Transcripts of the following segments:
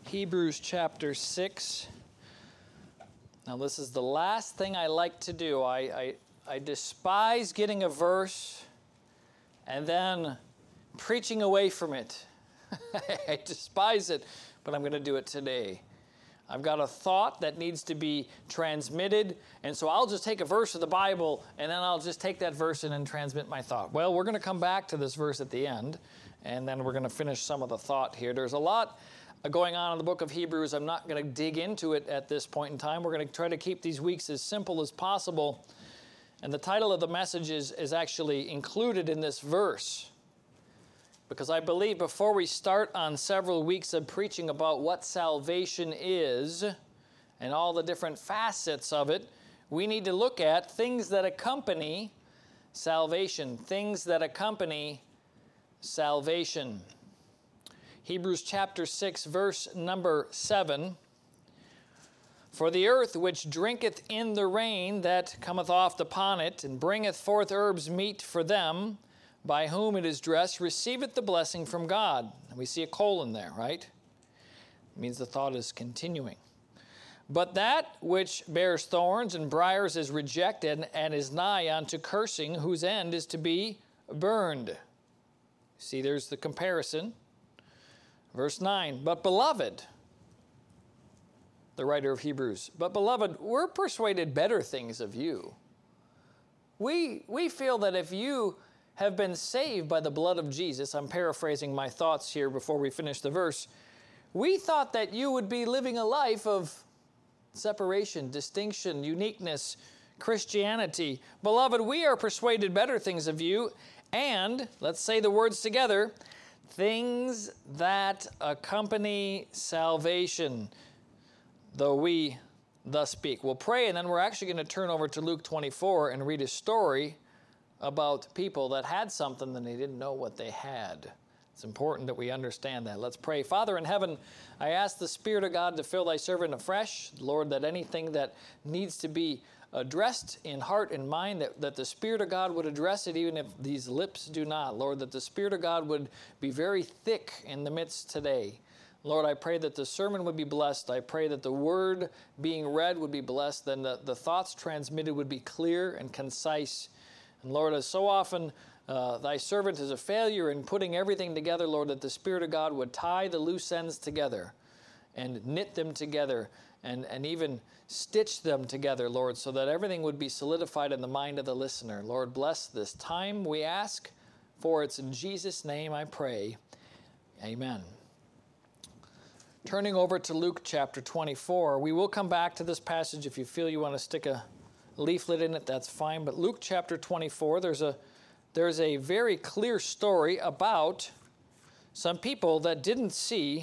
Hebrews chapter 6. Now this is the last thing I like to do. I despise getting a verse and then preaching away from it. I despise it, but I'm going to do it today. I've got a thought that needs to be transmitted, and so I'll just take a verse of the Bible, and then I'll just take that verse and then transmit my thought. Well, we're going to come back to this verse at the end, and then we're going to finish some of the thought here. There's a lot going on in the book of Hebrews. I'm not going to dig into it at this point in time. We're going to try to keep these weeks as simple as possible, and the title of the message is actually included in this verse. Because I believe before we start on several weeks of preaching about what salvation is and all the different facets of it, we need to look at things that accompany salvation. Things that accompany salvation. Hebrews chapter 6, verse number 7. For the earth which drinketh in the rain that cometh oft upon it, and bringeth forth herbs meet for them, by whom it is dressed, receiveth the blessing from God. And we see a colon there, right? It means the thought is continuing. But that which bears thorns and briars is rejected, and is nigh unto cursing, whose end is to be burned. See, there's the comparison. Verse 9, but beloved, the writer of Hebrews, but beloved, we're persuaded better things of you. We feel that if you have been saved by the blood of Jesus, I'm paraphrasing my thoughts here before we finish the verse, we thought that you would be living a life of separation, distinction, uniqueness, Christianity. Beloved, we are persuaded better things of you, and, let's say the words together, things that accompany salvation, though we thus speak. We'll pray, and then we're actually going to turn over to Luke 24 and read a story about people that had something and they didn't know what they had. It's important that we understand that. Let's pray. Father in heaven, I ask the Spirit of God to fill thy servant afresh. Lord, that anything that needs to be addressed in heart and mind, that the Spirit of God would address it even if these lips do not. Lord, that the Spirit of God would be very thick in the midst today. Lord, I pray that the sermon would be blessed. I pray that the word being read would be blessed, then the thoughts transmitted would be clear and concise. And Lord, as so often thy servant is a failure in putting everything together, Lord, that the Spirit of God would tie the loose ends together and knit them together and even stitch them together, Lord, so that everything would be solidified in the mind of the listener. Lord, bless this time, we ask, for it's in Jesus' name I pray. Amen. Turning over to Luke chapter 24, we will come back to this passage. If you feel you want to stick a leaflet in it, that's fine. But Luke chapter 24, there's a very clear story about some people that didn't see,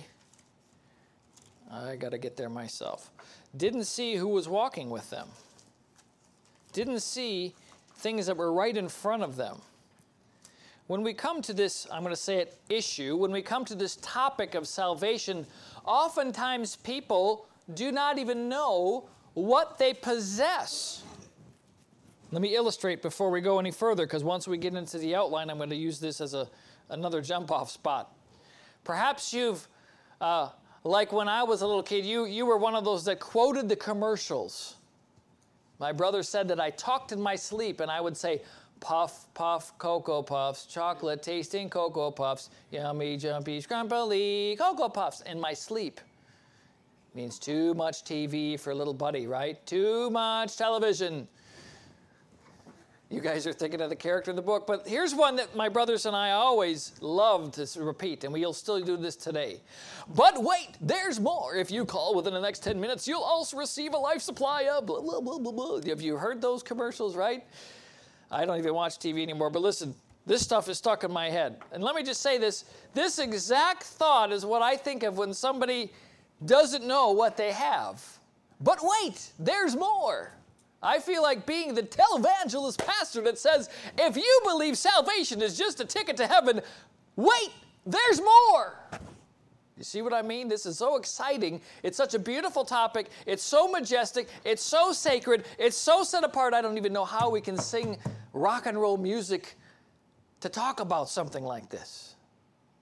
I got to get there myself, didn't see who was walking with them, didn't see things that were right in front of them. When we come to this, I'm going to say it, issue, when we come to this topic of salvation, oftentimes people do not even know what they possess. Let me illustrate before we go any further, because once we get into the outline, I'm going to use this as another jump-off spot. Perhaps you've, like when I was a little kid, you were one of those that quoted the commercials. My brother said that I talked in my sleep, and I would say, puff, puff, Cocoa Puffs, chocolate tasting Cocoa Puffs, yummy, jumpy, scrumpily, Cocoa Puffs, in my sleep. Means too much TV for little buddy, right? Too much television. You guys are thinking of the character in the book, but here's one that my brothers and I always love to repeat, and we'll still do this today. But wait, there's more. If you call within the next 10 minutes, you'll also receive a life supply of blah, blah, blah, blah, blah. Have you heard those commercials, right? I don't even watch TV anymore, but listen, this stuff is stuck in my head. And let me just say this exact thought is what I think of when somebody doesn't know what they have. But wait, there's more. I feel like being the televangelist pastor that says, if you believe salvation is just a ticket to heaven, wait, there's more. You see what I mean? This is so exciting. It's such a beautiful topic. It's so majestic. It's so sacred. It's so set apart. I don't even know how we can sing rock and roll music to talk about something like this.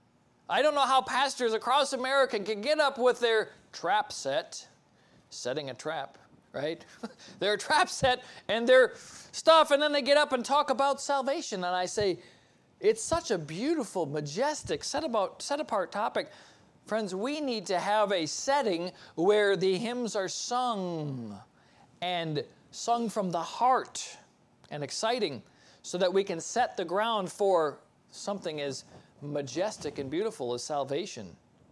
I don't know how pastors across America can get up with their trap set, setting a trap, right? Their trap set and their stuff, and then they get up and talk about salvation. And I say, it's such a beautiful, majestic, set apart topic. Friends, we need to have a setting where the hymns are sung and sung from the heart and exciting so that we can set the ground for something as majestic and beautiful as salvation.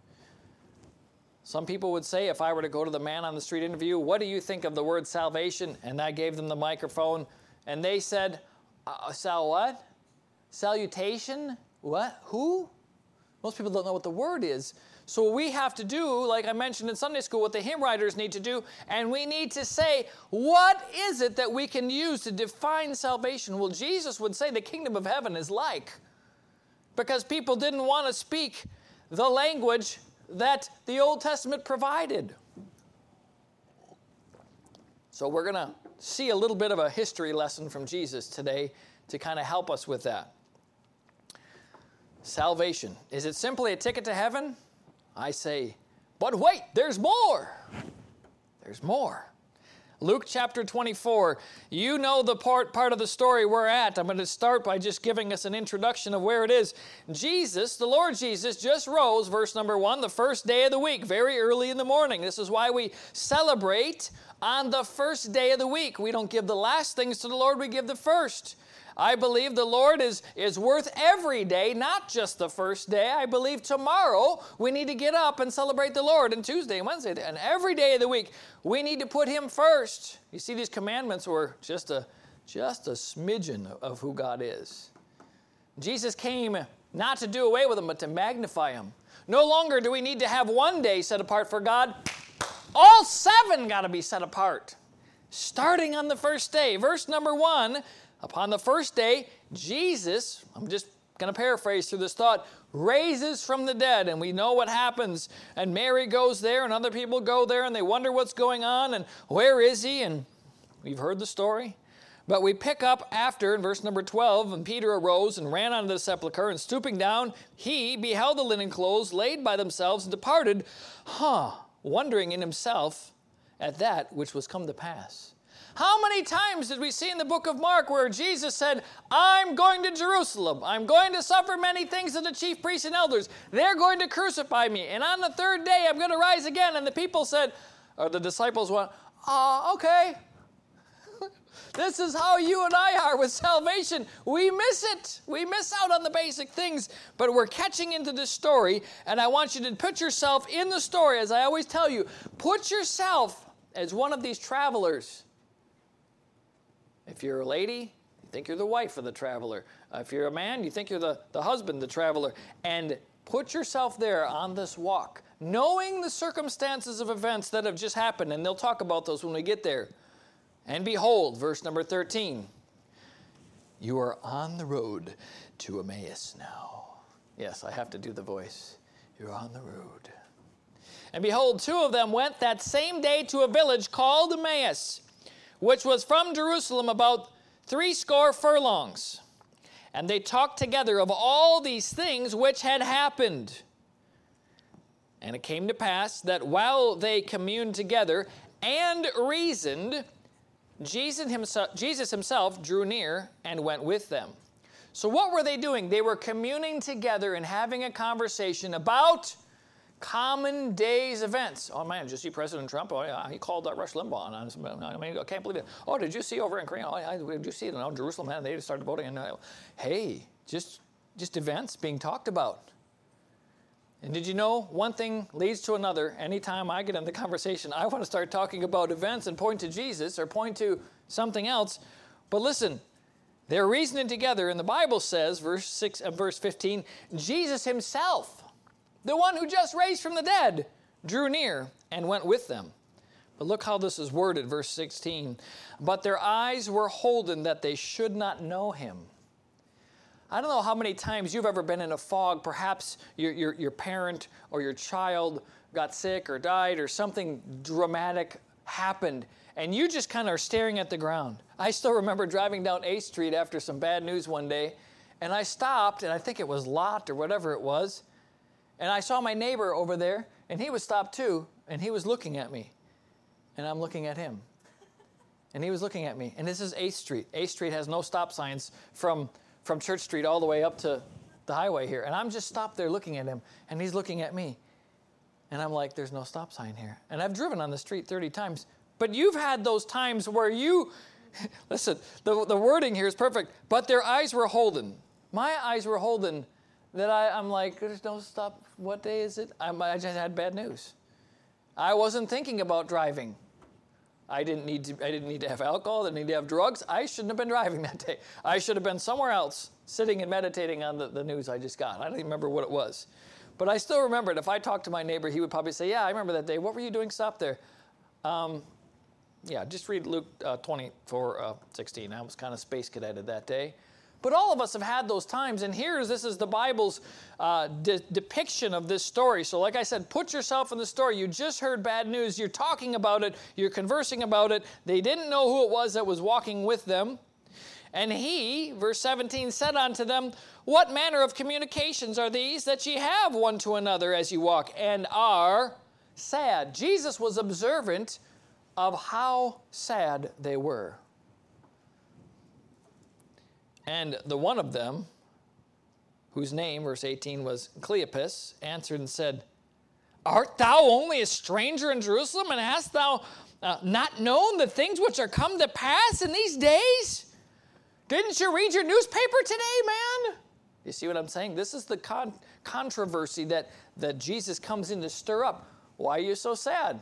Some people would say, if I were to go to the man on the street interview, what do you think of the word salvation? And I gave them the microphone, and they said, what? Salutation? What? Who? Most people don't know what the word is. So what we have to do, like I mentioned in Sunday school, what the hymn writers need to do, and we need to say, what is it that we can use to define salvation? Well, Jesus would say the kingdom of heaven is like, because people didn't want to speak the language that the Old Testament provided. So we're going to see a little bit of a history lesson from Jesus today to kind of help us with that. Salvation. Is it simply a ticket to heaven? I say, but wait, there's more. There's more. Luke chapter 24. You know the part of the story we're at. I'm going to start by just giving us an introduction of where it is. Jesus, the Lord Jesus, just rose, verse number 1, the first day of the week, very early in the morning. This is why we celebrate on the first day of the week. We don't give the last things to the Lord, we give the first. I believe the Lord is worth every day, not just the first day. I believe tomorrow we need to get up and celebrate the Lord, and Tuesday and Wednesday, and every day of the week we need to put Him first. You see, these commandments were just a smidgen of who God is. Jesus came not to do away with them, but to magnify Him. No longer do we need to have one day set apart for God. All 7 got to be set apart, starting on the first day. Verse number 1, upon the first day, Jesus, I'm just going to paraphrase through this thought, raises from the dead, and we know what happens. And Mary goes there, and other people go there, and they wonder what's going on, and where is He? And we've heard the story. But we pick up after, in verse number 12, and Peter arose and ran unto the sepulchre, and stooping down, he beheld the linen clothes laid by themselves, and departed, wondering in himself at that which was come to pass. How many times did we see in the book of Mark where Jesus said, I'm going to Jerusalem. I'm going to suffer many things of the chief priests and elders. They're going to crucify me. And on the third day, I'm going to rise again. And the people said, or the disciples went, okay. This is how you and I are with salvation. We miss it. We miss out on the basic things. But we're catching into this story. And I want you to put yourself in the story. As I always tell you, put yourself as one of these travelers. If you're a lady, you think you're the wife of the traveler. If you're a man, you think you're the husband, the traveler. And put yourself there on this walk, knowing the circumstances of events that have just happened. And they'll talk about those when we get there. And behold, verse number 13, you are on the road to Emmaus now. Yes, I have to do the voice. You're on the road. And behold, 2 of them went that same day to a village called Emmaus, which was from Jerusalem about 70 furlongs. And they talked together of all these things which had happened. And it came to pass that while they communed together and reasoned, Jesus himself drew near and went with them. So what were they doing? They were communing together and having a conversation about common days events. Oh man, did you see President Trump? Oh yeah, he called Rush Limbaugh on us. I mean, I can't believe it. Oh, did you see over in Korea? Oh, yeah, did you see it in Jerusalem? Man, they started voting. And hey, just events being talked about. And did you know one thing leads to another? Anytime I get in the conversation, I want to start talking about events and point to Jesus or point to something else. But listen, they're reasoning together, and the Bible says, verse 6 and verse 15, Jesus himself, the one who just raised from the dead, drew near and went with them. But look how this is worded, verse 16. But their eyes were holden that they should not know him. I don't know how many times you've ever been in a fog. Perhaps your parent or your child got sick or died or something dramatic happened, and you just kind of are staring at the ground. I still remember driving down 8th Street after some bad news one day, and I stopped, and I think it was Lot or whatever it was, And I saw my neighbor over there, and he was stopped too, and he was looking at me. And I'm looking at him. And he was looking at me. And this is 8th Street. 8th Street has no stop signs from Church Street all the way up to the highway here. And I'm just stopped there looking at him, and he's looking at me. And I'm like, there's no stop sign here. And I've driven on the street 30 times. But you've had those times where you, listen, the wording here is perfect, but their eyes were holden. My eyes were holden that I'm like, there's no stop. What day is it? I just had bad news. I wasn't thinking about driving. I didn't need to have alcohol. I didn't need to have drugs. I shouldn't have been driving that day. I should have been somewhere else sitting and meditating on the news I just got. I don't even remember what it was. But I still remember it. If I talked to my neighbor, he would probably say, yeah, I remember that day. What were you doing? Stop there. Just read Luke 24:16. I was kind of space cadeted that day. But all of us have had those times. And this is the Bible's depiction of this story. So like I said, put yourself in the story. You just heard bad news. You're talking about it. You're conversing about it. They didn't know who it was that was walking with them. And he, verse 17, said unto them, what manner of communications are these that ye have one to another as you walk, and are sad? Jesus was observant of how sad they were. And the one of them, whose name, verse 18, was Cleopas, answered and said, art thou only a stranger in Jerusalem, and hast thou not known the things which are come to pass in these days? Didn't you read your newspaper today, man? You see what I'm saying? This is the controversy that Jesus comes in to stir up. Why are you so sad?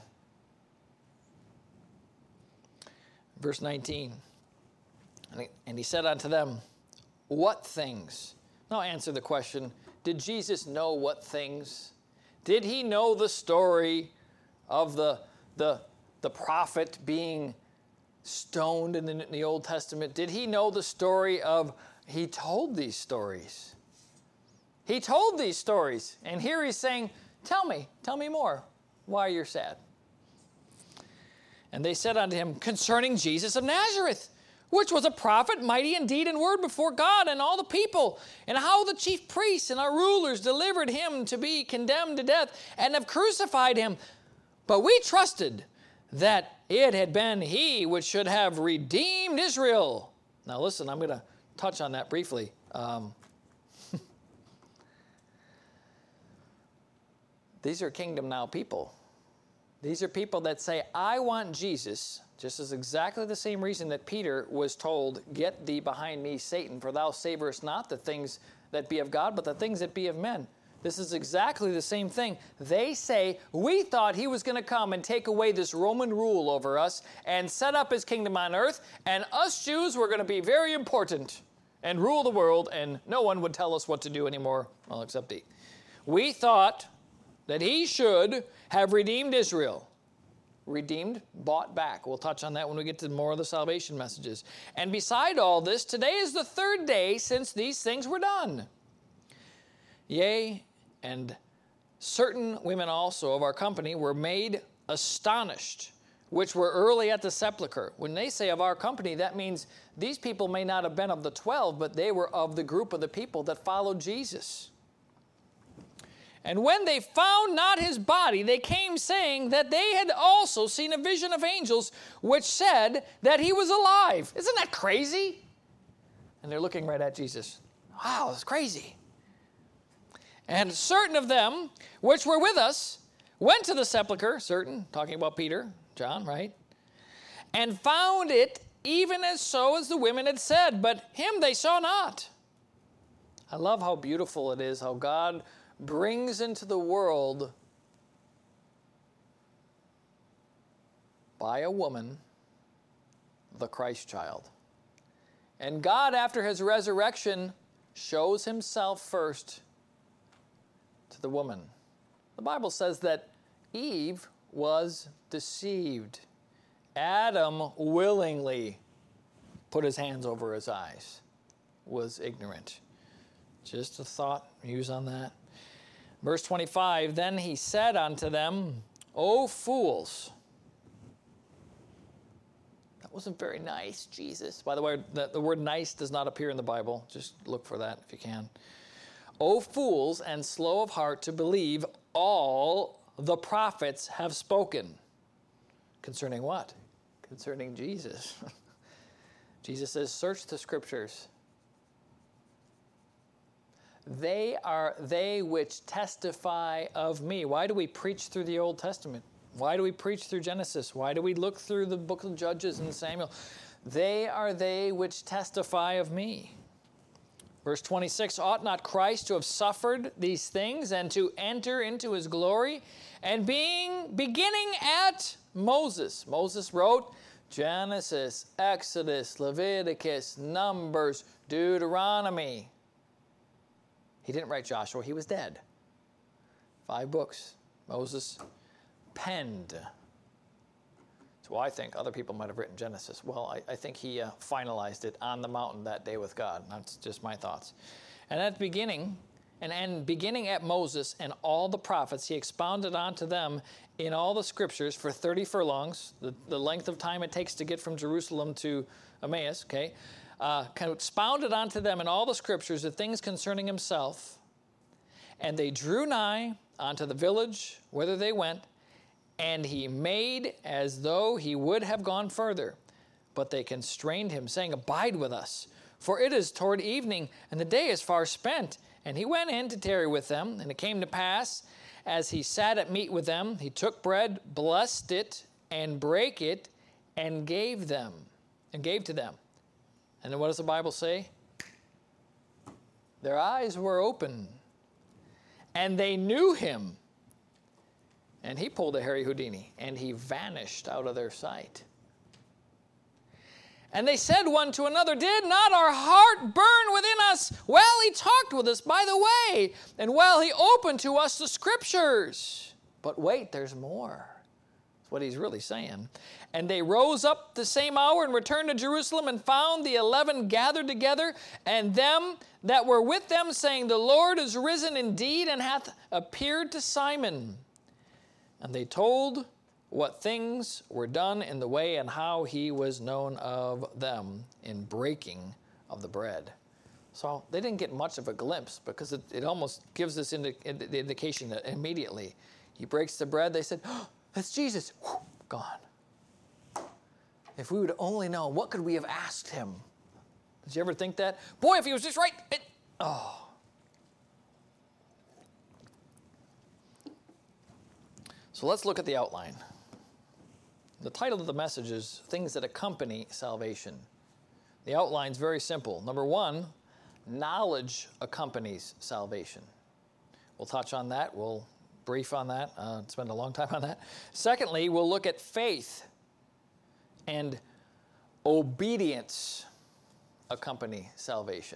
Verse 19. And he said unto them, what things? Now answer the question, did Jesus know what things? Did he know the story of the prophet being stoned in the Old Testament? Did he know the story of, he told these stories. He told these stories. And here he's saying, tell me more why you're sad. And they said unto him, concerning Jesus of Nazareth, which was a prophet, mighty in deed and word before God and all the people, and how the chief priests and our rulers delivered him to be condemned to death, and have crucified him. But we trusted that it had been he which should have redeemed Israel. Now listen, I'm going to touch on that briefly. These are Kingdom Now people. These are people that say, I want Jesus, just as exactly the same reason that Peter was told, get thee behind me, Satan, for thou savorest not the things that be of God, but the things that be of men. This is exactly the same thing. They say, we thought he was going to come and take away this Roman rule over us and set up his kingdom on earth, and us Jews were going to be very important and rule the world, and no one would tell us what to do anymore, well, except he. We thought that he should have redeemed Israel. Redeemed, bought back. We'll touch on that when we get to more of the salvation messages. And beside all this, today is the 3rd day since these things were done. Yea, and certain women also of our company were made astonished, which were early at the sepulchre. When they say of our company, that means these people may not have been of the 12, but they were of the group of the people that followed Jesus. And when they found not his body, they came saying that they had also seen a vision of angels, which said that he was alive. Isn't that crazy? And they're looking right at Jesus. Wow, that's crazy. And certain of them, which were with us, went to the sepulchre, certain, talking about Peter, John, right? And found it even as so as the women had said, but him they saw not. I love how beautiful it is, how God brings into the world by a woman the Christ child. And God, after his resurrection, shows himself first to the woman. The Bible says that Eve was deceived. Adam willingly put his hands over his eyes, was ignorant. Just a thought, use on that. Verse 25, then he said unto them, O fools. That wasn't very nice, Jesus. By the way, the word nice does not appear in the Bible. Just look for that if you can. O fools and slow of heart to believe all the prophets have spoken. Concerning what? Concerning Jesus. Jesus says, search the scriptures. They are they which testify of me. Why do we preach through the Old Testament? Why do we preach through Genesis? Why do we look through the book of Judges and Samuel? They are they which testify of me. Verse 26, ought not Christ to have suffered these things and to enter into his glory? And beginning at Moses. Moses wrote Genesis, Exodus, Leviticus, Numbers, Deuteronomy. He didn't write Joshua. He was dead. 5 books Moses penned. So I think other people might have written Genesis. Well, I think he finalized it on the mountain that day with God. That's just my thoughts. And at the beginning, and beginning at Moses and all the prophets, he expounded unto them in all the scriptures for 30 furlongs, the length of time it takes to get from Jerusalem to Emmaus, okay? Expounded unto them in all the scriptures the things concerning himself. And they drew nigh unto the village whither they went, and he made as though he would have gone further. But they constrained him, saying, abide with us, for it is toward evening, and the day is far spent. And he went in to tarry with them. And it came to pass, as he sat at meat with them, he took bread, blessed it, and brake it, and gave to them. And then what does the Bible say? Their eyes were open, and they knew him. And he pulled a Harry Houdini, and he vanished out of their sight. And they said one to another, did not our heart burn within us while he talked with us by the way, and while he opened to us the scriptures? But wait, there's more. That's what he's really saying. And they rose up the same hour and returned to Jerusalem and found the 11 gathered together, and them that were with them, saying, the Lord is risen indeed and hath appeared to Simon. And they told what things were done in the way and how he was known of them in breaking of the bread. So they didn't get much of a glimpse because it almost gives us the indication that immediately he breaks the bread. They said, oh, that's Jesus. Whew, gone. If we would only know, what could we have asked him? Did you ever think that? Boy, if he was just right. So let's look at the outline. The title of the message is Things That Accompany Salvation. The outline's very simple. Number 1, knowledge accompanies salvation. We'll touch on that. We'll brief on that. Spend a long time on that. Secondly, we'll look at faith and obedience accompany salvation.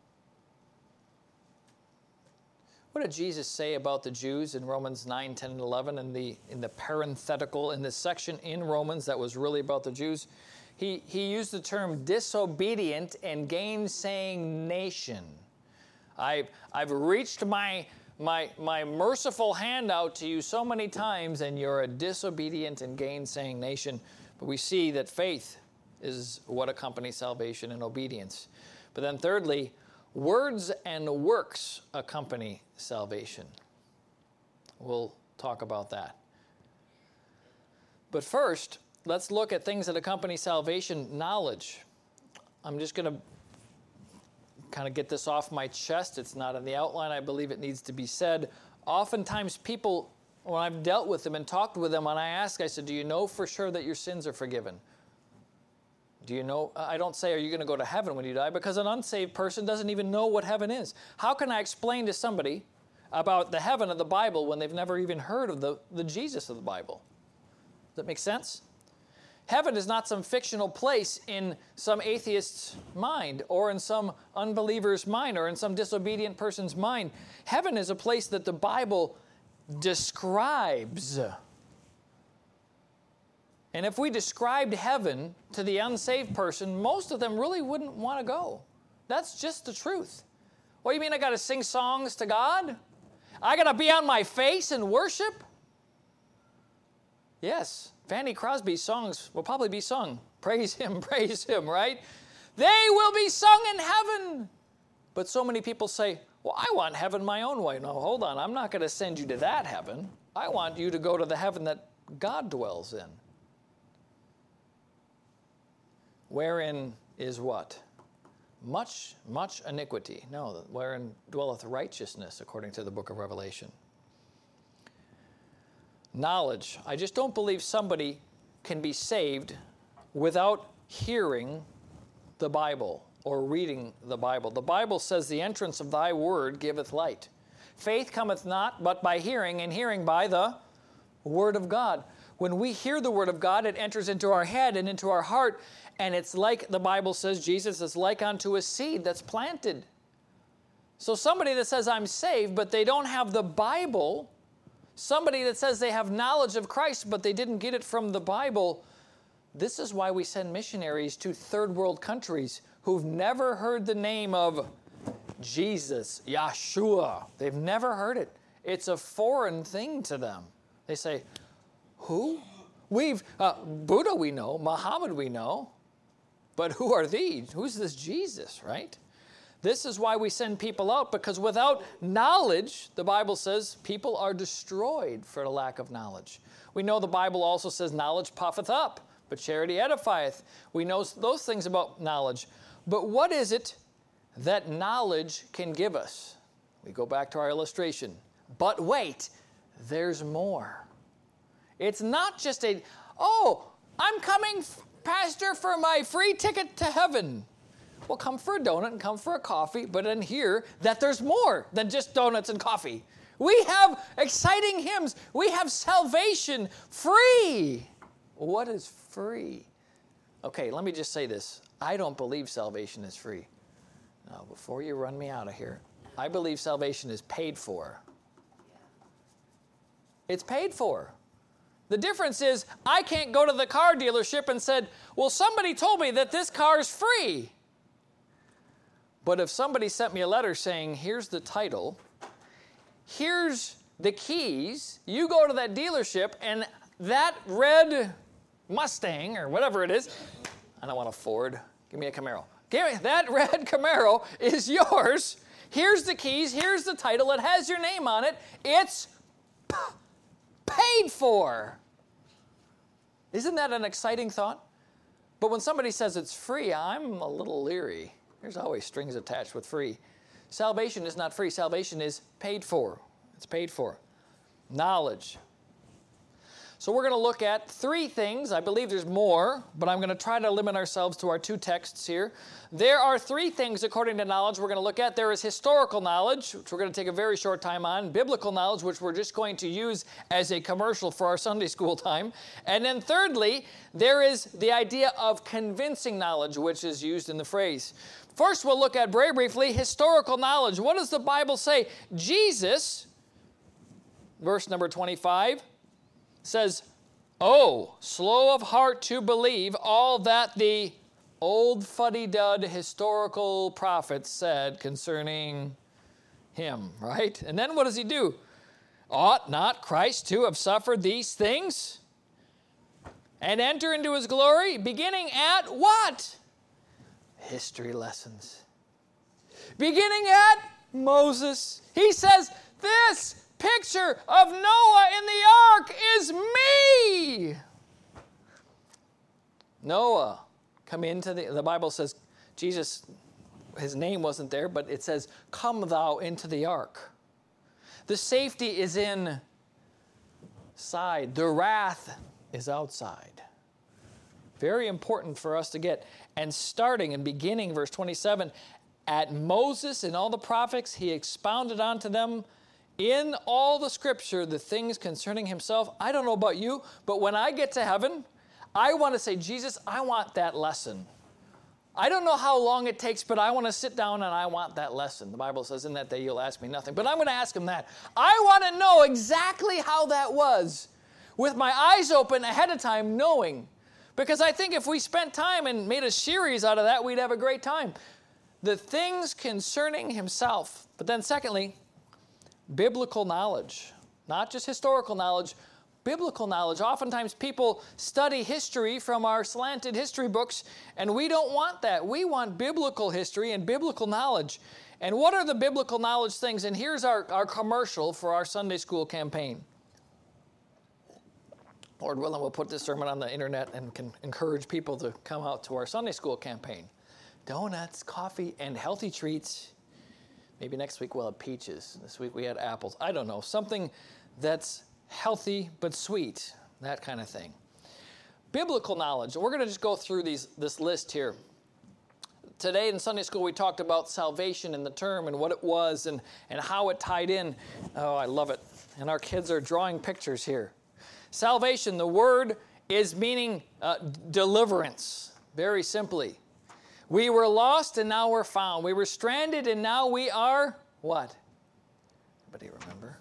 What did Jesus say about the Jews in Romans 9, 10, and 11 in the parenthetical, in this section in Romans that was really about the Jews? He used the term disobedient and gainsaying nation. I've reached my merciful hand out to you so many times, and you're a disobedient and gainsaying nation. But we see that faith is what accompanies salvation and obedience. But then thirdly, words and works accompany salvation. We'll talk about that. But first, let's look at things that accompany salvation. Knowledge. I'm just going to kind of get this off my chest. It's not in the outline. I believe it needs to be said. Oftentimes people, when I've dealt with them and talked with them, when I said, do you know for sure that your sins are forgiven? Do you know? I don't say, are you going to go to heaven when you die? Because an unsaved person doesn't even know what heaven is. How can I explain to somebody about the heaven of the Bible when they've never even heard of the Jesus of the Bible? Does that make sense? Heaven is not some fictional place in some atheist's mind or in some unbeliever's mind or in some disobedient person's mind. Heaven is a place that the Bible describes. And if we described heaven to the unsaved person, most of them really wouldn't want to go. That's just the truth. What do you mean I got to sing songs to God? I got to be on my face and worship? Yes, Fanny Crosby's songs will probably be sung. Praise him, right? They will be sung in heaven. But so many people say, Well, I want heaven my own way. No, hold on. I'm not going to send you to that heaven. I want you to go to the heaven that God dwells in. Wherein is what? Much iniquity. No, wherein dwelleth righteousness, according to the book of Revelation. Knowledge. I just don't believe somebody can be saved without hearing the Bible or reading the Bible. The Bible says, the entrance of thy word giveth light. Faith cometh not but by hearing, and hearing by the word of God. When we hear the word of God, it enters into our head and into our heart, and it's like the Bible says, Jesus is like unto a seed that's planted. So somebody that says, I'm saved, but they don't have the Bible, somebody that says they have knowledge of Christ, but they didn't get it from the Bible, this is why we send missionaries to third world countries who've never heard the name of Jesus, Yeshua. They've never heard it. It's a foreign thing to them. They say, who? Buddha we know, Muhammad we know, but who are these? Who's this Jesus, right? This is why we send people out, because without knowledge, the Bible says, people are destroyed for the lack of knowledge. We know the Bible also says, knowledge puffeth up, but charity edifieth. We know those things about knowledge. But what is it that knowledge can give us? We go back to our illustration. But wait, there's more. It's not just I'm coming, Pastor, for my free ticket to heaven. Well, come for a donut and come for a coffee, but then hear that there's more than just donuts and coffee. We have exciting hymns. We have salvation free. What is free? Okay, let me just say this. I don't believe salvation is free. Now, before you run me out of here, I believe salvation is paid for. It's paid for. The difference is I can't go to the car dealership and said, well, somebody told me that this car is free. But if somebody sent me a letter saying, here's the title, here's the keys, you go to that dealership and that red Mustang or whatever it is, I don't want a Ford, give me a Camaro. That red Camaro is yours. Here's the keys, here's the title, it has your name on it. It's paid for. Isn't that an exciting thought? But when somebody says it's free, I'm a little leery. There's always strings attached with free. Salvation is not free. Salvation is paid for. It's paid for. Knowledge. So we're going to look at three things. I believe there's more, but I'm going to try to limit ourselves to our two texts here. There are three things, according to knowledge, we're going to look at. There is historical knowledge, which we're going to take a very short time on. Biblical knowledge, which we're just going to use as a commercial for our Sunday school time. And then thirdly, there is the idea of convincing knowledge, which is used in the phrase. First, we'll look at very briefly historical knowledge. What does the Bible say? Jesus, verse number 25, says, oh, slow of heart to believe all that the old fuddy-dud historical prophets said concerning him, right? And then what does he do? Ought not Christ to have suffered these things and enter into his glory, beginning at what? History lessons. Beginning at Moses. He says, this picture of Noah in the ark is me. Noah, come into the Bible says, Jesus, his name wasn't there, but it says, come thou into the ark. The safety is inside. The wrath is outside. Very important for us to get. And starting and beginning, verse 27, at Moses and all the prophets, he expounded unto them in all the scripture the things concerning himself. I don't know about you, but when I get to heaven, I want to say, Jesus, I want that lesson. I don't know how long it takes, but I want to sit down and I want that lesson. The Bible says in that day you'll ask me nothing, but I'm going to ask him that. I want to know exactly how that was with my eyes open ahead of time knowing. Because I think if we spent time and made a series out of that, we'd have a great time. The things concerning himself. But then secondly, biblical knowledge. Not just historical knowledge, biblical knowledge. Oftentimes people study history from our slanted history books, and we don't want that. We want biblical history and biblical knowledge. And what are the biblical knowledge things? And here's our commercial for our Sunday school campaign. Lord willing, we'll put this sermon on the internet and can encourage people to come out to our Sunday school campaign. Donuts, coffee, and healthy treats. Maybe next week we'll have peaches. This week we had apples. I don't know. Something that's healthy but sweet. That kind of thing. Biblical knowledge. We're going to just go through this list here. Today in Sunday school we talked about salvation and the term and what it was and how it tied in. Oh, I love it. And our kids are drawing pictures here. Salvation, the word is meaning deliverance, very simply. We were lost and now we're found. We were stranded and now we are what? Anybody remember?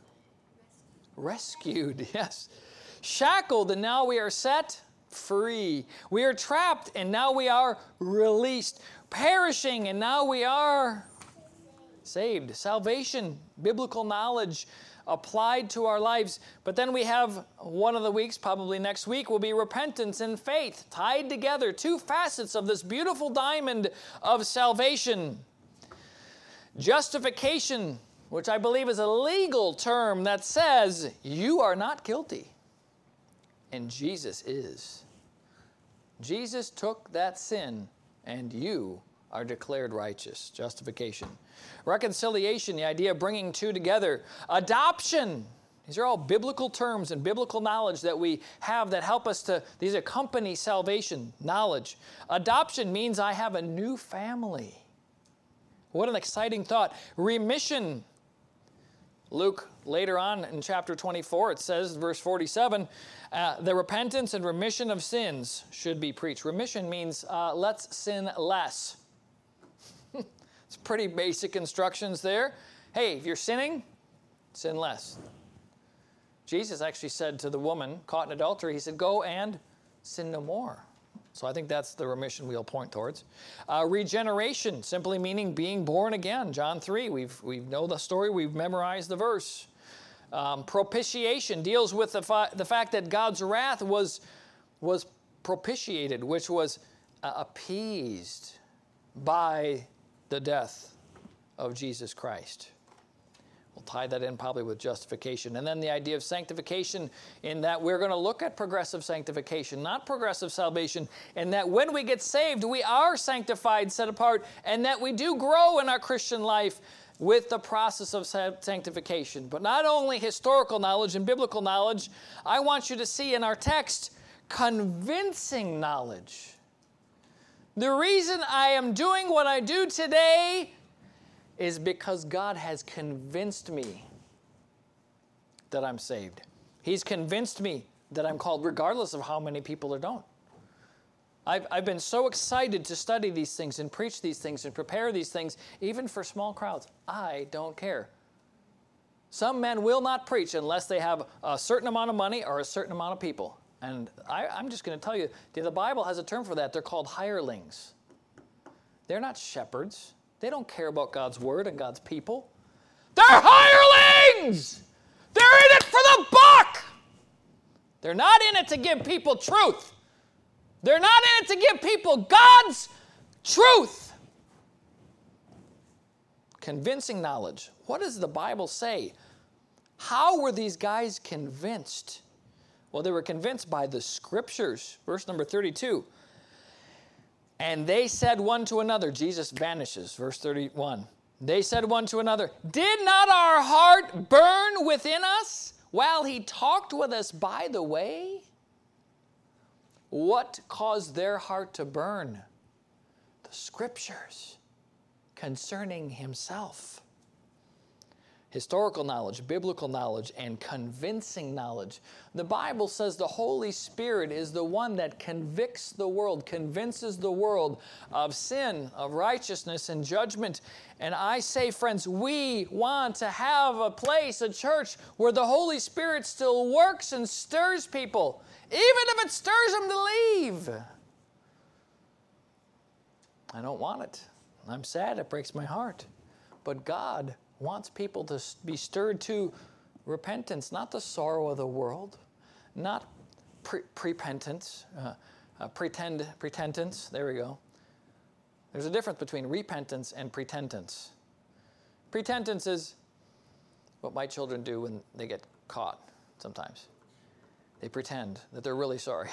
Rescued, yes. Shackled and now we are set free. We are trapped and now we are released. Perishing and now we are saved. Salvation, biblical knowledge applied to our lives. But then we have one of the weeks, probably next week, will be repentance and faith tied together. Two facets of this beautiful diamond of salvation. Justification, which I believe is a legal term that says you are not guilty. And Jesus is. Jesus took that sin and you are declared righteous. Justification. Reconciliation, the idea of bringing two together. Adoption. These are all biblical terms and biblical knowledge that we have that help us to, these accompany salvation, knowledge. Adoption means I have a new family. What an exciting thought. Remission. Luke, later on in chapter 24, it says, verse 47, the repentance and remission of sins should be preached. Remission means let's sin less. It's pretty basic instructions there. Hey, if you're sinning, sin less. Jesus actually said to the woman caught in adultery, he said, go and sin no more. So I think that's the remission we'll point towards. Regeneration, simply meaning being born again. John 3, we know the story, we've memorized the verse. Propitiation deals with the fact that God's wrath was propitiated, which was appeased by the death of Jesus Christ. We'll tie that in probably with justification. And then the idea of sanctification, in that we're going to look at progressive sanctification, not progressive salvation, and that when we get saved, we are sanctified, set apart, and that we do grow in our Christian life with the process of sanctification. But not only historical knowledge and biblical knowledge, I want you to see in our text convincing knowledge. The reason I am doing what I do today is because God has convinced me that I'm saved. He's convinced me that I'm called, regardless of how many people don't. I've been so excited to study these things and preach these things and prepare these things, even for small crowds. I don't care. Some men will not preach unless they have a certain amount of money or a certain amount of people. And I'm just going to tell you, the Bible has a term for that. They're called hirelings. They're not shepherds. They don't care about God's word and God's people. They're hirelings! They're in it for the buck! They're not in it to give people truth. They're not in it to give people God's truth. Convincing knowledge. What does the Bible say? How were these guys convinced? Well, they were convinced by the Scriptures. Verse number 32. And they said one to another, Jesus vanishes, verse 31. They said one to another, did not our heart burn within us while he talked with us by the way? What caused their heart to burn? The Scriptures concerning himself. Historical knowledge, biblical knowledge, and convincing knowledge. The Bible says the Holy Spirit is the one that convicts the world, convinces the world of sin, of righteousness, and judgment. And I say, friends, we want to have a place, a church, where the Holy Spirit still works and stirs people, even if it stirs them to leave. I don't want it. I'm sad. It breaks my heart. But God wants people to be stirred to repentance, not the sorrow of the world, not pretendance. There we go. There's a difference between repentance and pretendance. Pretense is what my children do when they get caught sometimes. They pretend that they're really sorry.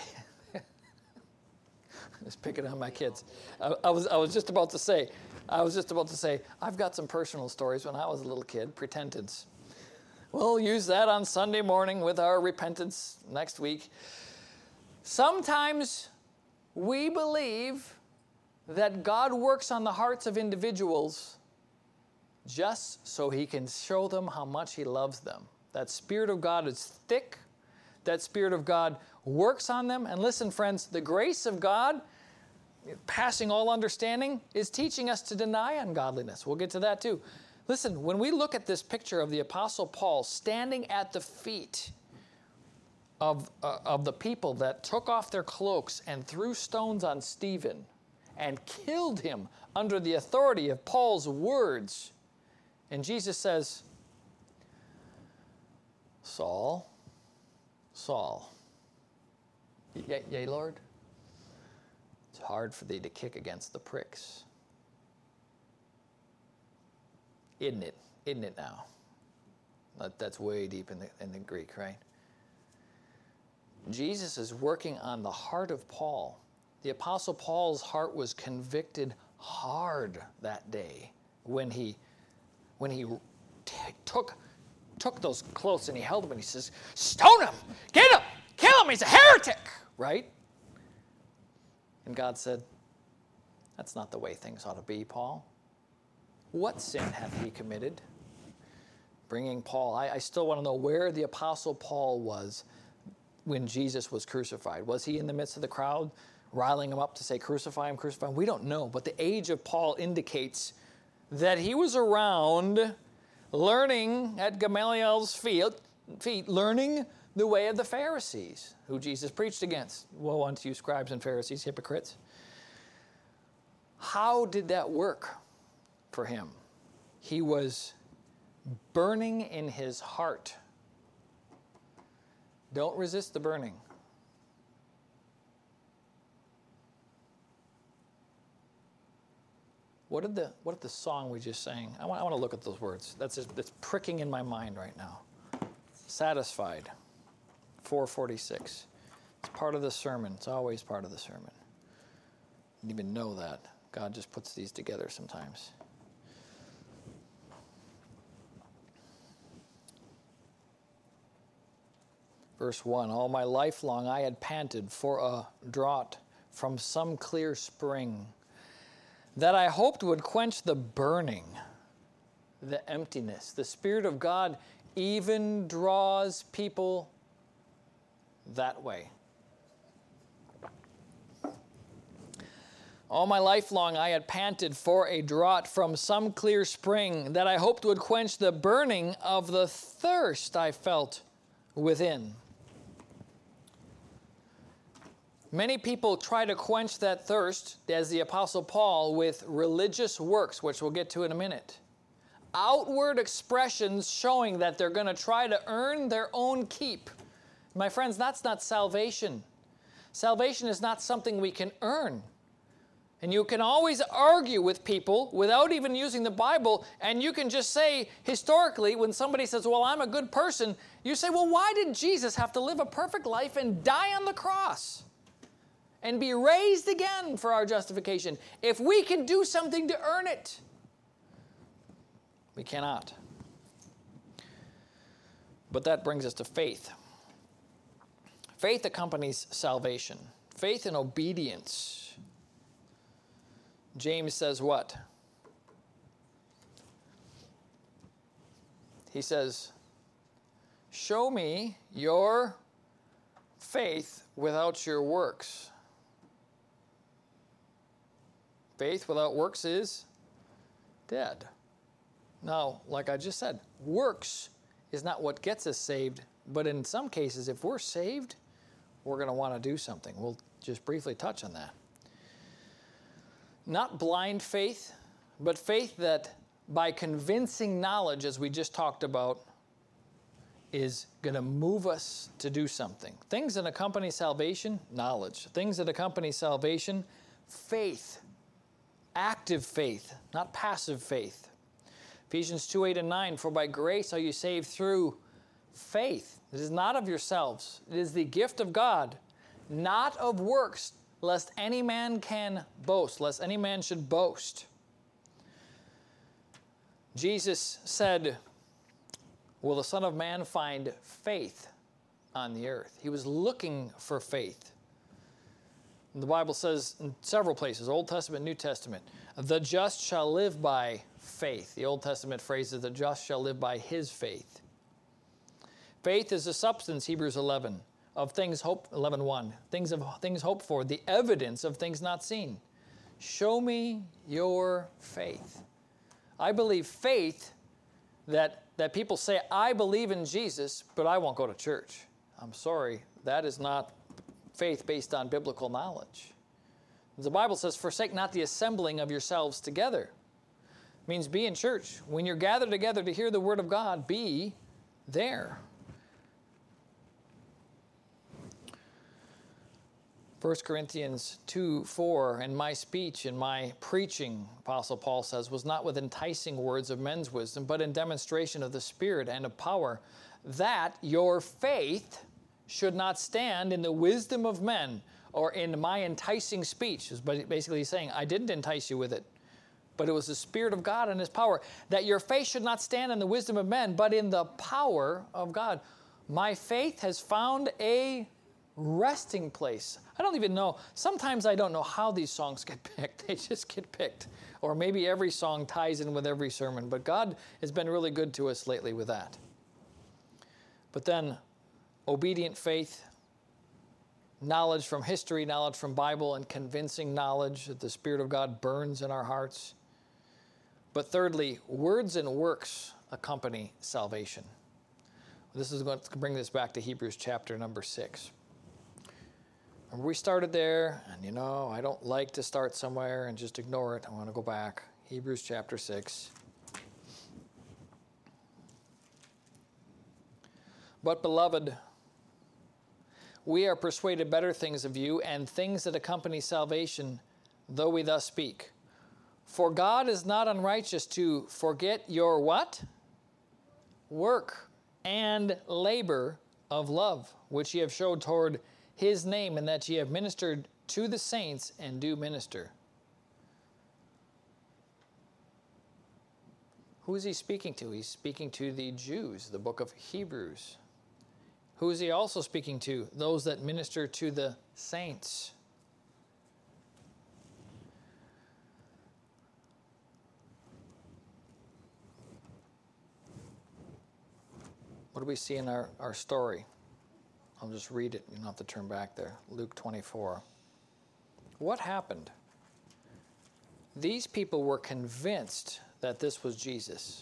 Just picking on my kids. I was just about to say, I've got some personal stories when I was a little kid, pretense. We'll use that on Sunday morning with our repentance next week. Sometimes we believe that God works on the hearts of individuals just so he can show them how much he loves them. That Spirit of God is thick. That Spirit of God works on them. And listen, friends, the grace of God, passing all understanding, is teaching us to deny ungodliness. We'll get to that too. Listen, when we look at this picture of the Apostle Paul standing at the feet of the people that took off their cloaks and threw stones on Stephen and killed him under the authority of Paul's words, and Jesus says, Saul, Saul, yea, Lord, it's hard for thee to kick against the pricks. Isn't it? Isn't it now? That's way deep in the Greek, right? Jesus is working on the heart of Paul. The Apostle Paul's heart was convicted hard that day when he took those clothes and he held them and he says, stone him, get him, kill him, he's a heretic, right? And God said, that's not the way things ought to be, Paul. What sin hath he committed? Bringing Paul, I still want to know where the Apostle Paul was when Jesus was crucified. Was he in the midst of the crowd, riling him up to say, crucify him, crucify him? We don't know, but the age of Paul indicates that he was around learning at Gamaliel's feet, learning the way of the Pharisees, who Jesus preached against. Woe unto you, scribes and Pharisees, hypocrites. How did that work for him? He was burning in his heart. Don't resist the burning. What did the song we just sang? I want to look at those words. That's pricking in my mind right now. Satisfied, 446. It's part of the sermon. It's always part of the sermon. You didn't even know that. God just puts these together sometimes. Verse 1, all my life long I had panted for a draught from some clear spring, that I hoped would quench the burning, the emptiness. The Spirit of God even draws people that way. All my life long I had panted for a draught from some clear spring, that I hoped would quench the burning of the thirst I felt within. Many people try to quench that thirst, as the Apostle Paul, with religious works, which we'll get to in a minute. Outward expressions showing that they're going to try to earn their own keep. My friends, that's not salvation. Salvation is not something we can earn. And you can always argue with people without even using the Bible, and you can just say, historically, when somebody says, well, I'm a good person, you say, well, why did Jesus have to live a perfect life and die on the cross and be raised again for our justification if we can do something to earn it? We cannot. But that brings us to faith. Faith accompanies salvation. Faith and obedience. James says what? He says, show me your faith without your works. Faith without works is dead. Now, like I just said, works is not what gets us saved, but in some cases, if we're saved, we're going to want to do something. We'll just briefly touch on that. Not blind faith, but faith that by convincing knowledge, as we just talked about, is going to move us to do something. Things that accompany salvation, knowledge. Things that accompany salvation, faith. Active faith, not passive faith. Ephesians 2:8 and 9, for by grace are you saved through faith. It is not of yourselves. It is the gift of God, not of works, lest any man can boast, lest any man should boast. Jesus said, will the Son of Man find faith on the earth? He was looking for faith. The Bible says in several places, Old Testament, New Testament, the just shall live by faith. The Old Testament phrase is the just shall live by his faith. Faith is the substance, Hebrews 11, of things hoped, 11:1, things hoped for, the evidence of things not seen. Show me your faith. I believe faith that people say, I believe in Jesus, but I won't go to church. I'm sorry, that is not faith based on biblical knowledge. The Bible says, forsake not the assembling of yourselves together. It means be in church. When you're gathered together to hear the word of God, be there. 1 Corinthians 2:4, and my speech and my preaching, Apostle Paul says, was not with enticing words of men's wisdom, but in demonstration of the Spirit and of power, that your faith should not stand in the wisdom of men or in my enticing speech. Is basically saying, I didn't entice you with it, but it was the Spirit of God and his power, that your faith should not stand in the wisdom of men, but in the power of God. My faith has found a resting place. I don't even know. Sometimes I don't know how these songs get picked. They just get picked. Or maybe every song ties in with every sermon. But God has been really good to us lately with that. But then, obedient faith, knowledge from history, knowledge from Bible, and convincing knowledge that the Spirit of God burns in our hearts. But thirdly, words and works accompany salvation. This is going to bring this back to Hebrews chapter number 6. We started there, and I don't like to start somewhere and just ignore it. I want to go back. Hebrews chapter 6. But beloved, we are persuaded better things of you, and things that accompany salvation, though we thus speak. For God is not unrighteous to forget your what? Work and labor of love, which ye have showed toward his name, and that ye have ministered to the saints and do minister. Who is he speaking to? He's speaking to the Jews, the book of Hebrews. Who is he also speaking to? Those that minister to the saints. What do we see in our story? I'll just read it. You don't have to turn back there. Luke 24. What happened? These people were convinced that this was Jesus.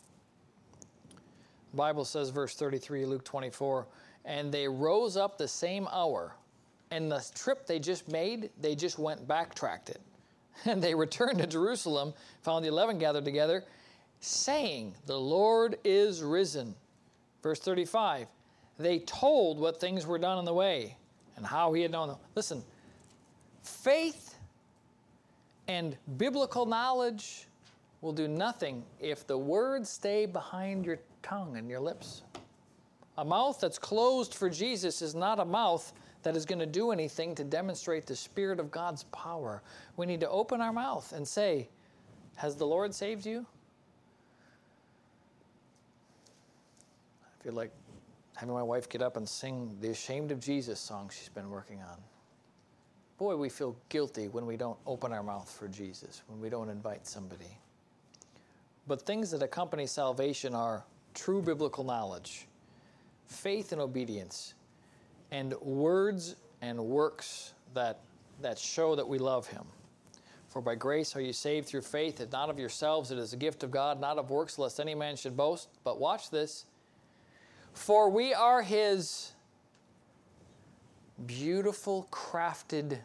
The Bible says, verse 33, Luke 24, and they rose up the same hour, and the trip they just made, they just backtracked it. And they returned to Jerusalem, found the 11 gathered together, saying, the Lord is risen. Verse 35, they told what things were done on the way and how he had known them. Listen, faith and biblical knowledge will do nothing if the words stay behind your tongue and your lips. A mouth that's closed for Jesus is not a mouth that is going to do anything to demonstrate the Spirit of God's power. We need to open our mouth and say, has the Lord saved you? I feel like having my wife get up and sing the Ashamed of Jesus song she's been working on. Boy, we feel guilty when we don't open our mouth for Jesus, when we don't invite somebody. But things that accompany salvation are true biblical knowledge, faith and obedience, and words and works that show that we love him. For by grace are you saved through faith, and not of yourselves, it is a gift of God, not of works, lest any man should boast. But watch this. For we are his beautiful, crafted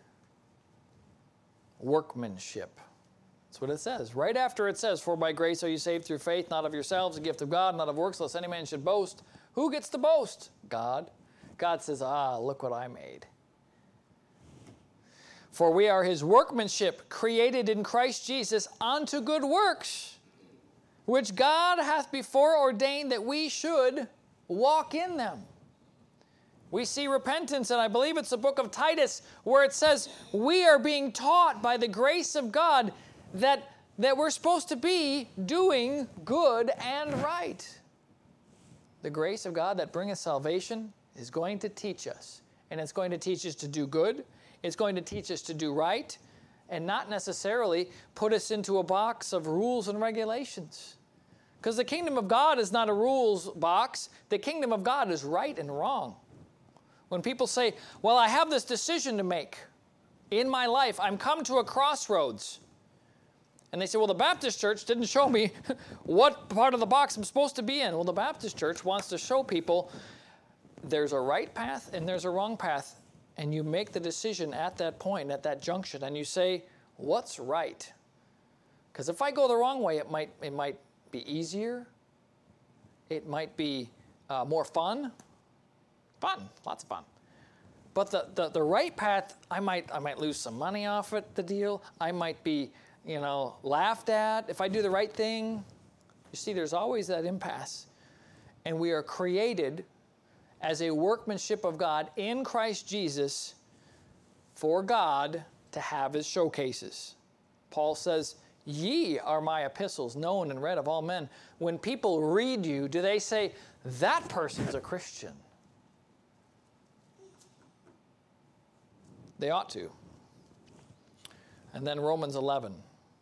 workmanship. That's what it says. Right after it says, for by grace are you saved through faith, not of yourselves, a gift of God, not of works, lest any man should boast. Who gets to boast? God. God says, look what I made. For we are his workmanship, created in Christ Jesus unto good works, which God hath before ordained that we should walk in them. We see repentance, and I believe it's the book of Titus, where it says we are being taught by the grace of God that we're supposed to be doing good and right. The grace of God that bringeth salvation is going to teach us, and it's going to teach us to do good. It's going to teach us to do right, and not necessarily put us into a box of rules and regulations. Because the kingdom of God is not a rules box. The kingdom of God is right and wrong. When people say, well, I have this decision to make in my life. I'm come to a crossroads. And they say, well, the Baptist church didn't show me what part of the box I'm supposed to be in. Well, the Baptist church wants to show people there's a right path and there's a wrong path. And you make the decision at that point, at that junction, and you say, what's right? Because if I go the wrong way, it might be easier. It might be more fun. Fun, lots of fun. But the right path, I might lose some money off it, the deal. I might be, laughed at if I do the right thing. You see, there's always that impasse. And we are created as a workmanship of God in Christ Jesus for God to have his showcases. Paul says, ye are my epistles, known and read of all men. When people read you, do they say, that person's a Christian? They ought to. And then Romans 11.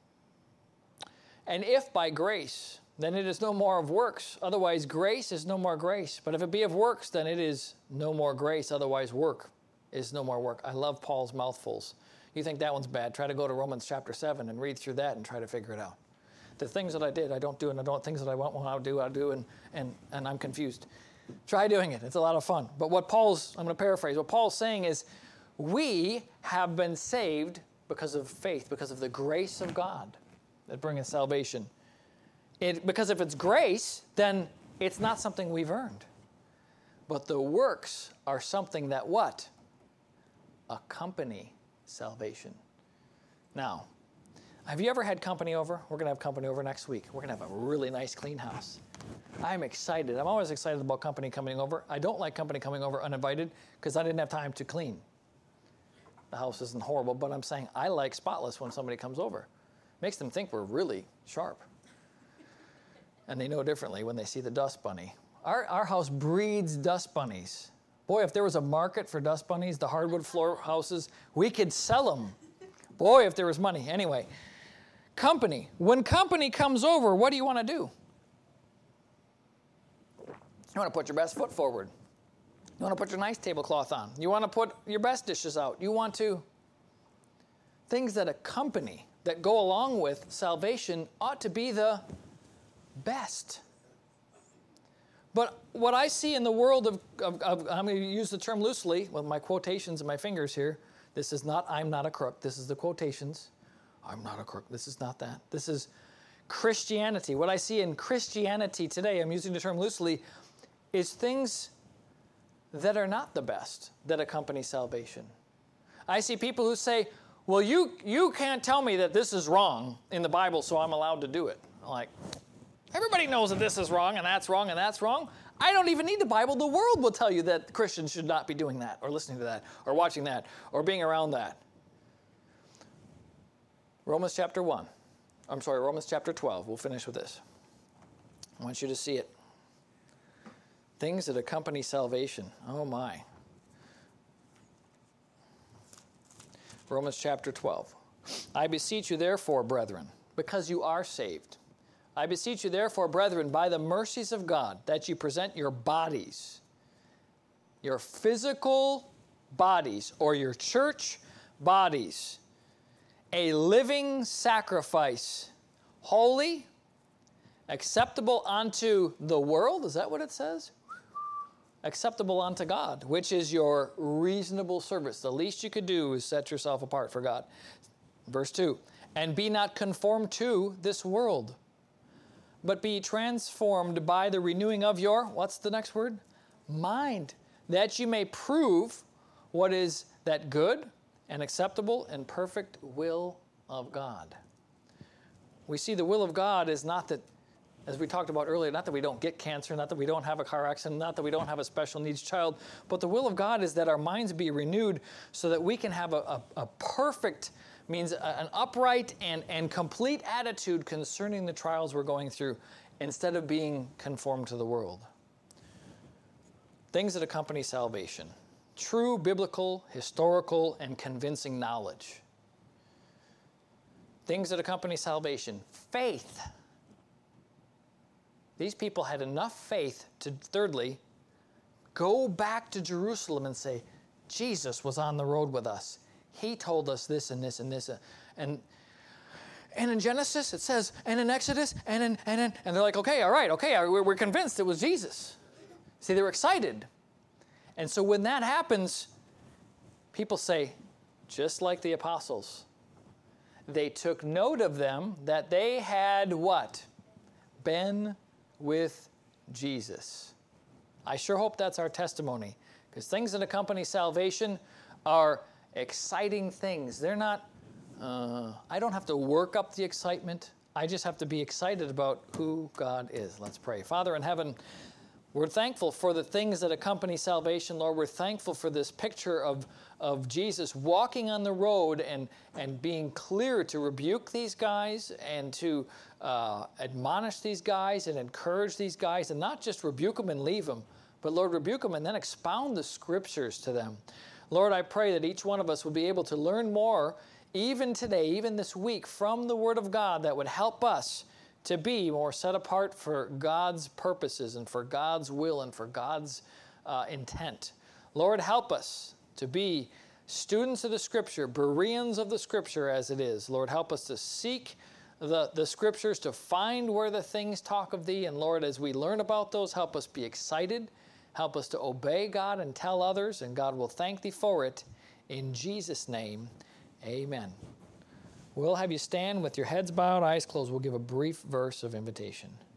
And if by grace, then it is no more of works. Otherwise, grace is no more grace. But if it be of works, then it is no more grace. Otherwise, work is no more work. I love Paul's mouthfuls. You think that one's bad? Try to go to Romans chapter 7 and read through that and try to figure it out. The things that I did, I don't do, and I don't. Things that I want to do, I do, and I'm confused. Try doing it. It's a lot of fun. But I'm going to paraphrase, what Paul's saying is, we have been saved because of faith, because of the grace of God that bringeth salvation. Because if it's grace, then it's not something we've earned. But the works are something that what? Accompany salvation. Now, have you ever had company over? We're going to have company over next week. We're going to have a really nice, clean house. I'm excited. I'm always excited about company coming over. I don't like company coming over uninvited because I didn't have time to clean. The house isn't horrible, but I'm saying I like spotless when somebody comes over. Makes them think we're really sharp. And they know differently when they see the dust bunny. Our house breeds dust bunnies. Boy, if there was a market for dust bunnies, the hardwood floor houses, we could sell them. Boy, if there was money. Anyway, company. When company comes over, what do you want to do? You want to put your best foot forward. You want to put your nice tablecloth on. You want to put your best dishes out. You want to... Things that accompany, that go along with salvation ought to be the best. But what I see in the world of I'm going to use the term loosely with my quotations and my fingers here. This is not, I'm not a crook. This is the quotations. I'm not a crook. This is not that. This is Christianity. What I see in Christianity today, I'm using the term loosely, is things that are not the best that accompany salvation. I see people who say, well, you can't tell me that this is wrong in the Bible, so I'm allowed to do it. I'm like, everybody knows that this is wrong and that's wrong and that's wrong. I don't even need the Bible. The world will tell you that Christians should not be doing that or listening to that or watching that or being around that. Romans chapter 12. We'll finish with this. I want you to see it. Things that accompany salvation. Oh my. Romans chapter 12. I beseech you therefore, brethren, because you are saved. I beseech you therefore, brethren, by the mercies of God, that you present your bodies, your physical bodies, or your church bodies, a living sacrifice, holy, acceptable unto the world. Is that what it says? Acceptable unto God, which is your reasonable service. The least you could do is set yourself apart for God. Verse 2, and be not conformed to this world, but be transformed by the renewing of your, what's the next word? Mind, that you may prove what is that good and acceptable and perfect will of God. We see the will of God is not that as we talked about earlier, not that we don't get cancer, not that we don't have a car accident, not that we don't have a special needs child, but the will of God is that our minds be renewed so that we can have a perfect, means an upright and complete attitude concerning the trials we're going through instead of being conformed to the world. Things that accompany salvation. True biblical, historical, and convincing knowledge. Things that accompany salvation. Faith. These people had enough faith to, thirdly, go back to Jerusalem and say, Jesus was on the road with us. He told us this and this and this. And in Genesis, it says, and in Exodus, and they're like, okay, all right, okay, we're convinced it was Jesus. See, they were excited. And so when that happens, people say, just like the apostles, they took note of them that they had what? Been with Jesus. I sure hope that's our testimony, because things that accompany salvation are exciting things. They're not, I don't have to work up the excitement. I just have to be excited about who God is. Let's pray. Father in heaven, we're thankful for the things that accompany salvation, Lord. We're thankful for this picture of Jesus walking on the road and being clear to rebuke these guys and to admonish these guys and encourage these guys, and not just rebuke them and leave them, but Lord, rebuke them and then expound the scriptures to them. Lord, I pray that each one of us will be able to learn more, even today, even this week, from the Word of God that would help us to be more set apart for God's purposes and for God's will and for God's intent. Lord, help us to be students of the Scripture, Bereans of the Scripture as it is. Lord, help us to seek the Scriptures, to find where the things talk of Thee. And Lord, as we learn about those, help us be excited. Help us to obey God and tell others, and God will thank Thee for it. In Jesus' name, amen. We'll have you stand with your heads bowed, eyes closed. We'll give a brief verse of invitation.